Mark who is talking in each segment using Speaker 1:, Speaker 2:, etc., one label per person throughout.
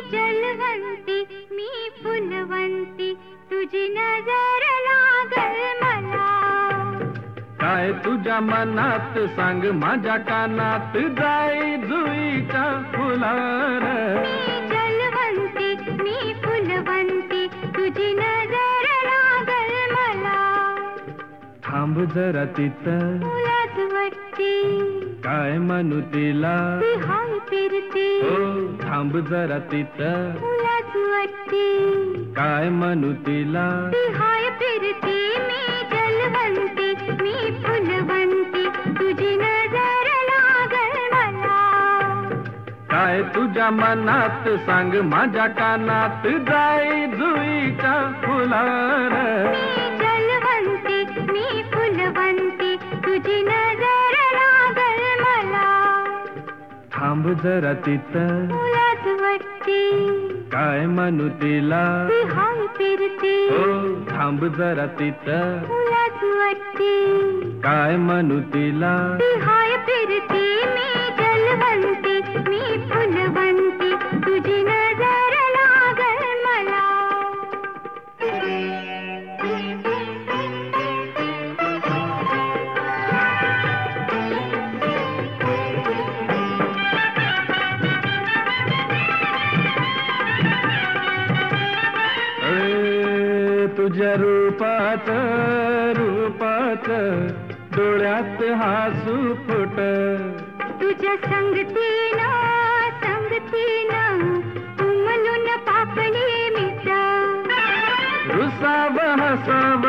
Speaker 1: जलवंती मी फुलवंती तुझी नजर लागल मला.
Speaker 2: काय तुझ्या मनात सांग माझ्या कानात जाई जुईच्या फुलार.
Speaker 1: मी जलवंती मी फुलवंती तुझी नजर लागल मला.
Speaker 2: थांब जरा तिथं
Speaker 1: तुलाच वाटती
Speaker 2: काय म्हणू तिला.
Speaker 1: ती हाय फिरती
Speaker 2: हो थांब जरा तिथं
Speaker 1: तुलाच वाटती
Speaker 2: काय म्हणू तिला.
Speaker 1: ती हाय फिरती. मी जलवंती मी फुलवंती तुझी नजर लागल मला.
Speaker 2: काय तुझ्या मनात सांग माझ्या कानात जाई जुईच्या फुलार.
Speaker 1: मी जलवंती मी फुलवंती तुझी नजर लागल मला.
Speaker 2: थांब जरा तिथं
Speaker 1: तुलाच वाटती
Speaker 2: काय म्हणू तिला.
Speaker 1: ती हाय फिरती
Speaker 2: हो थांब जरा तिथं
Speaker 1: तुलाच वाटती
Speaker 2: काय म्हणू तिला.
Speaker 1: ती हाय फिरती. मी जलवंती मी फुलवंती तुझी नजर लागल मला.
Speaker 2: तुझ्या रूपात रूपात डोळ्यात हसू फुट.
Speaker 1: तुझ्या संगतीनं संगतीनं उमलून पापडी मिट.
Speaker 2: रुसाव हसाव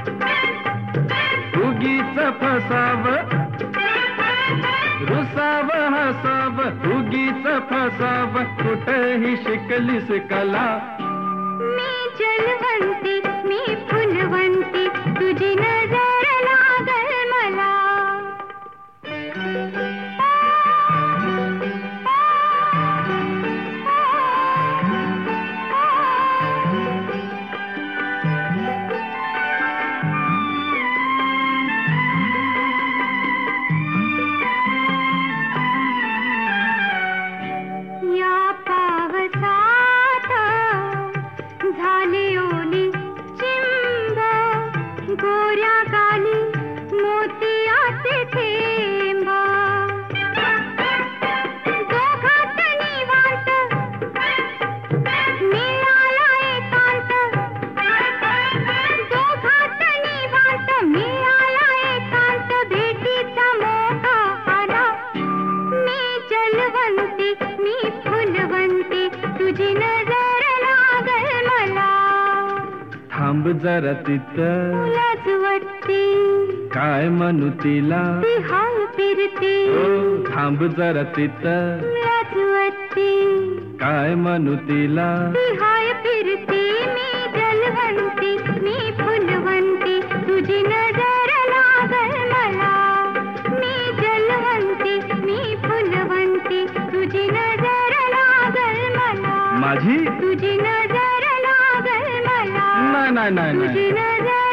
Speaker 2: उगीच फसाव. रुसाव हसाव उगीच फसाव कुठेही शिकलीस कला.
Speaker 1: मी जलवंती मी फुलवंती तुझी नजर लागल मला. या पावसात झाली ओली चिंब. गोऱ्या गाली मोतियाचे थेंब. दोघात निवांत मिळाला एकांत. दोघात निवांत मिळाला एकांत. भेटीचा मोठा आला. मी जलवंती मी फुलवंती तुझी नजर लागल मला.
Speaker 2: थांब जरा तिथं
Speaker 1: तुलाच वाटती
Speaker 2: काय म्हणू तिला.
Speaker 1: ती हाय फिरती
Speaker 2: हो थांब जरा तिथं
Speaker 1: तुलाच वाटती
Speaker 2: काय म्हणू तिला.
Speaker 1: ती हाय फिरती. मी जलवंती मी फुलवंती तुझी नजर लागल मला. मी जलवंती मी फुलवंती तुझी नजर लागल मला.
Speaker 2: माझी
Speaker 1: तुझी नजर लागल मला.
Speaker 2: नाही नाही नाही
Speaker 1: तुझी
Speaker 2: नाही
Speaker 1: नजर